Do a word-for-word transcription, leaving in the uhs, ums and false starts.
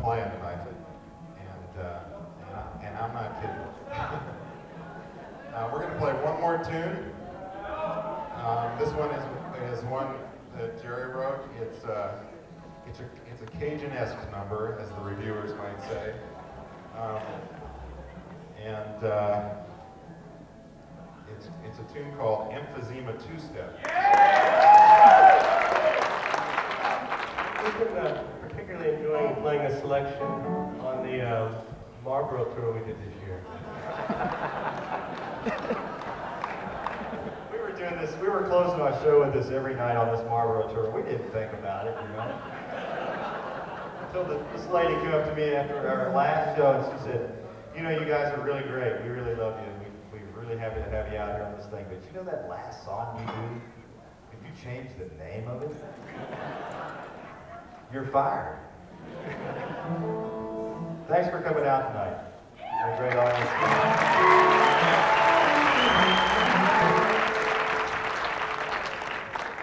playing tonight, and uh, and, I, and I'm not kidding. uh, we're going to play one more tune. Um, this one is is one that Jerry wrote. It's uh, it's a it's a Cajun-esque number, as the reviewers might say, um, and uh, it's it's a tune called Emphysema Two-Step. We've been uh, particularly enjoying playing a selection on the uh, Marlboro tour we did this year. We were doing this, we were closing our show with this every night on this Marlboro tour. We didn't think about it, you know. Until the, this lady came up to me after our last show and she said, you know, you guys are really great. We really love you. We, we're really happy to have you out here on this thing. But you know that last song you do? Could you change the name of it? You're fired. Thanks for coming out tonight. You're a great audience.